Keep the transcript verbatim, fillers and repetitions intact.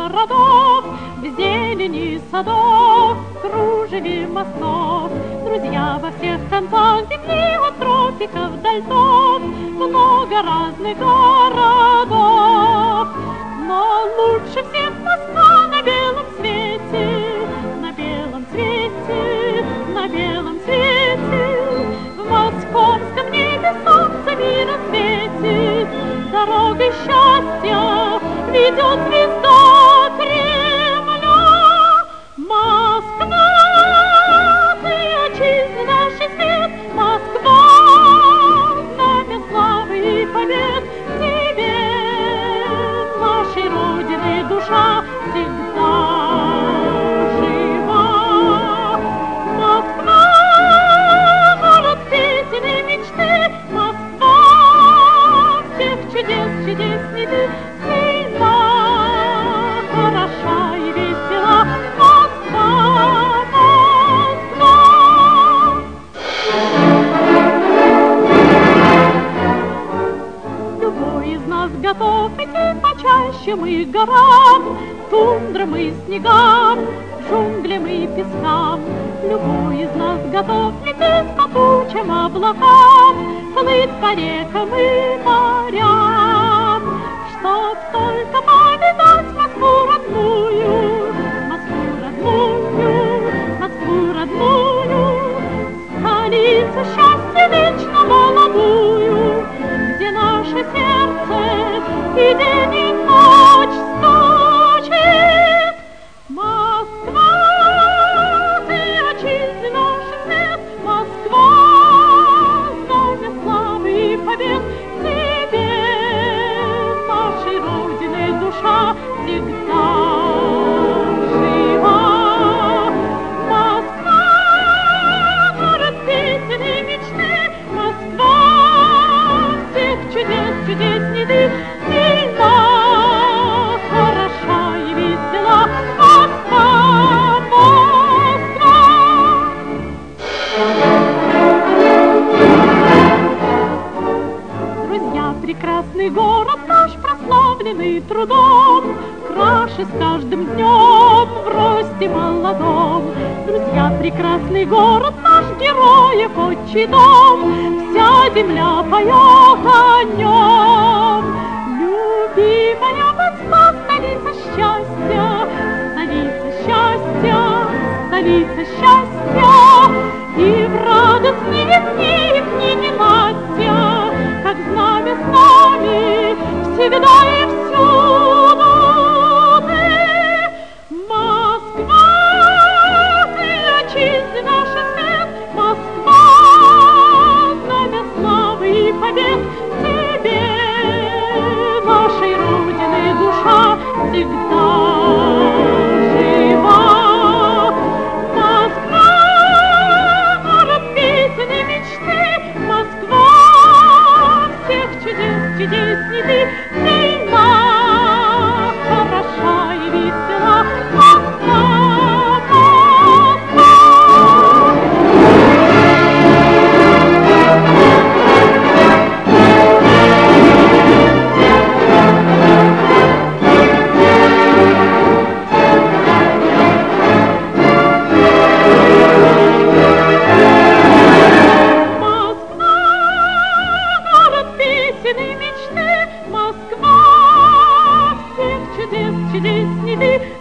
городов, в зелени садов, в кружеве мостов. Друзья во всех концах земли, от тропиков до льдов, много разных городов. Но лучше всех Москва на белом свете, на белом свете, на белом свете. В московском небе солнце мира светит, дорогой счастья ведет звезда Кремля. Москва, ты отчизна нашей свет, Москва, знамя славы и побед. Тебе, нашей Родины, душа всегда жива. Москва, город песен и мечты, Москва, всех чудес чудесней ты, сильна, хороша и весела. Москва, Москва. Любой из нас готов идти по чащам и горам, тундрам и снегам, джунглям и пескам. Любой из нас готов лететь по тучам, облакам, плыть по рекам и морям, чтоб только повидать Москву родную, Москву родную, Москву родную, столицу счастья вечно молодую, где наше сердце и день и ночь стучит. Москва, ты отчизна наших свет, Москва, знамя славы и побед. Тебе, нашей Родины, душа всегда жива. Москва, город песен и мечты, Москва, всех чудес чудесней ты, сильна, хороша и весела. Москва, Москва. Друзья, прекрасный город наш, прославленный трудом, краше с каждым днем в росте молодом. Друзья, прекрасный город наш, героев отчий дом, вся земля поет о нем. Любимая Москва, столица счастья, столица счастья, столица счастья. И в радостные дни, и в дни ненастья, как знамя с нами всегда и всюду ты. Москва, ты отчизна наша свет, Москва, знамя славы и побед. Тебе, нашей Родины, душа всегда жива. Москва, город песен и мечты, Москва, всех чудес чудесней ты, сильна, хороша и весела. Москва, Москва. Москва, город песен и мечты, Москва, всех чудес чудесней ты.